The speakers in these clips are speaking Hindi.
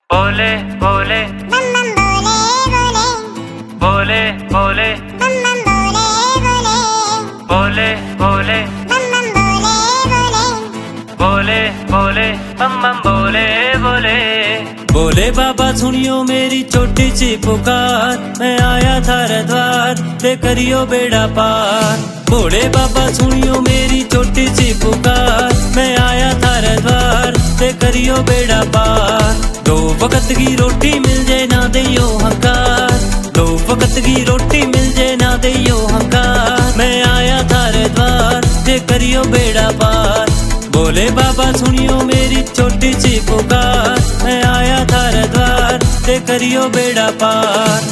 बोले बोले बम बम बोले बोले बोले बोले बम बम बोले बोले बोले बोले बोले बम बम बोले बोले बोले बाबा सुनियो मेरी छोटी सी पुकार, मैं आया थारे द्वार ते करियो बेड़ा पार। बोले बाबा सुनियो मेरी छोटी सी पुकार, मैं आया थारे द्वार ते करियो बेड़ा पार। दो वक्त की रोटी मिल जाए ना दियो हंकार, दो वक्त की रोटी मिल जाए ना दियो हंकार। मैं आया थारे द्वार ते करियो बेड़ा पार। बोले बाबा सुनियो मेरी छोटी सी पुकार, मैं आया थारे द्वार ते करियो बेड़ा पार।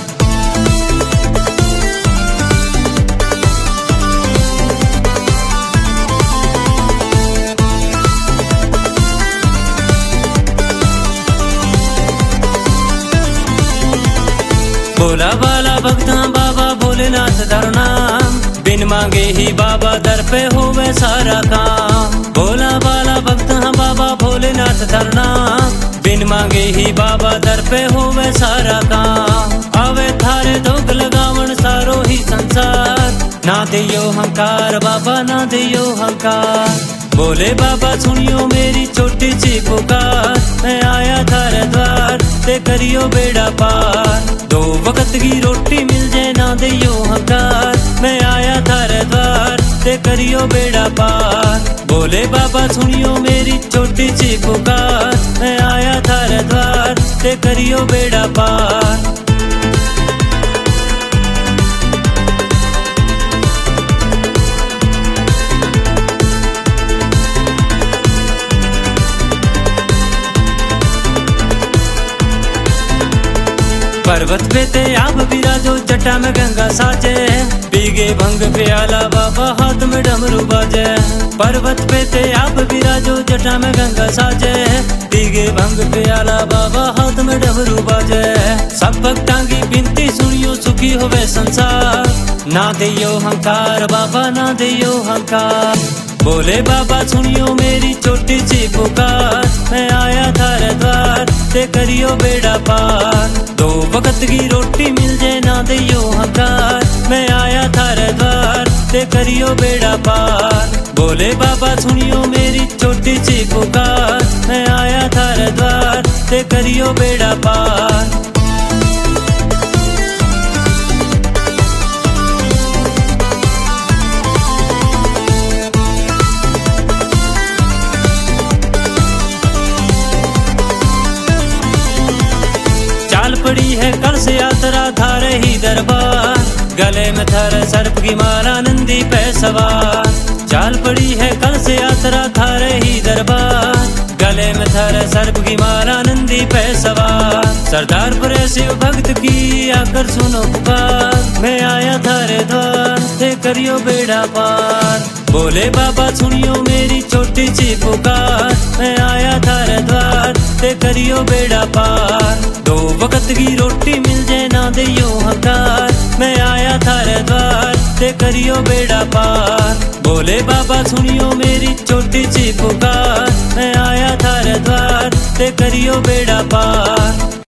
बोला बाला भक्ता बाबा भोलेनाथ धरना, बिन मांगे ही बाबा दर पे होवे सारा काम। बोला बाला भक्ता बाबा भोलेनाथ धरना, बिन मांगे ही बाबा दर पे होवे सारा काम। आवे थारे धोख लगावन सारो ही संसार, ना दियो हंकार बाबा ना दियो हंकार। बोले बाबा सुनियो मेरी छोटी सी पुकार, मैं आया थारे द्वार ते करियो बेड़ा पार। दो वक्त की रोटी मिल जाए ना दियो हंकार, मैं आया थारे द्वार ते करियो बेड़ा पार। बोले बाबा सुनियो मेरी छोटी सी पुकार, मैं आया थारे द्वार ते करियो बेड़ा पार। पर्वत पे ते आप विराजो, जटा में गंगा साजे, पीगे भंग प्याला बाबा हाथ में डमरू बाजे। पर्वत पे ते आप विराजो, जटा में गंगा साजे, पीगे भंग प्याला बाबा हाथ में डमरू बाजे। सब भक्तां की बिनती सुनियो सुखी होवे संसार, ना दियो हंकार बाबा ना दियो हंकार। बोले बाबा सुनियो मेरी छोटी सी पुकार, मैं आया थारे द्वार ते करियो बेड़ा पार। दो वक्त की रोटी मिल जाए ना दियो हंकार, मैं आया थारे द्वार ते करियो बेड़ा पार। बोले बाबा सुनियो मेरी छोटी सी पुकार, मैं आया थारे द्वार ते करियो बेड़ा पार। चाल पड़ी है कल से यात्रा थारे ही दरबार, गले में थारे सर्प की माला नंदी पे सवार। चाल पड़ी है कल से यात्रा थारे ही दरबार, गले में थारे सर्प की माला नंदी पे सवार। सरदार परे शिव भक्त की आकर सुनो पुकार, मैं आया थारे द्वार ते करियो बेड़ा पार। बोले बाबा सुनियो मेरी छोटी सी पुकार, मैं आया थारे द्वार ते करियो बेड़ा पार। दो वक्त की रोटी मिल जाए ना दियो हंकार, मैं आया थारे द्वार ते करियो बेड़ा पार। बोले बाबा सुनियो मेरी छोटी सी पुकार, मैं आया थारे द्वार ते करियो बेड़ा पार।